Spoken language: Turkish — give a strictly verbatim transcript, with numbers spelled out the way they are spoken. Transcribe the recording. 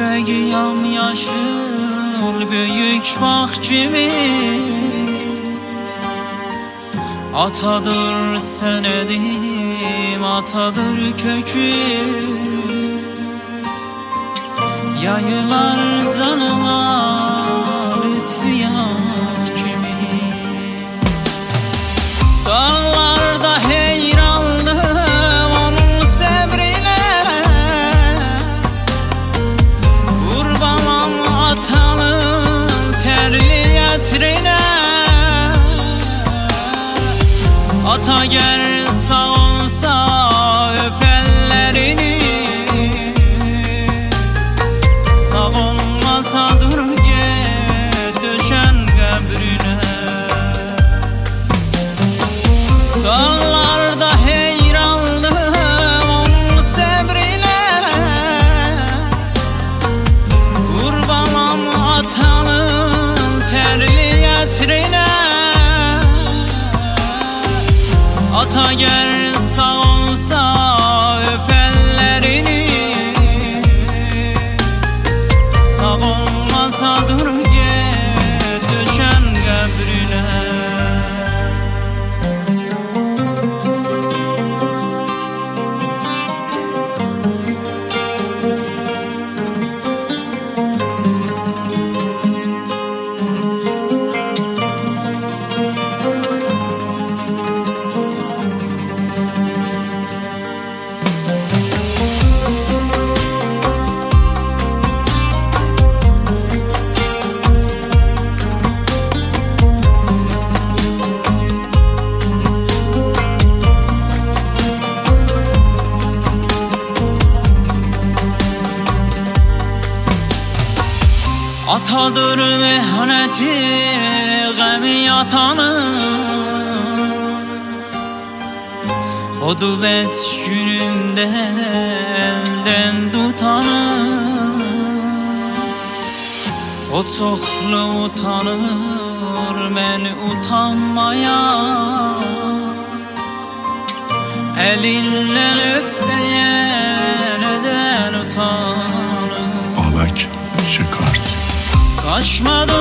Yüreği yamyaşıl büyük bağ kimi, atadır senedim, atadır kökü. Yayılar canıma lütfiyar kimi. Dağlarda heyrandım onun sebrine, kurbanam atanın terli yetrine. Ata gel sağ olsa öp ellerini, sağ olmasa dur git düşen kabrine. Dağlarda heyrandım onun sebrine, kurbanam atanın terli yetrine. Ata gel sağ olsa öp ellerini, sağ olmasa dur git düşen kabrine. Atadır mehneti gemi yatanın, o dübet günümde elden tutanın. O çoxlu utanır, mən utanmayan, elinden öpmeye neden utanır. Babak Şekart. Kaçmadan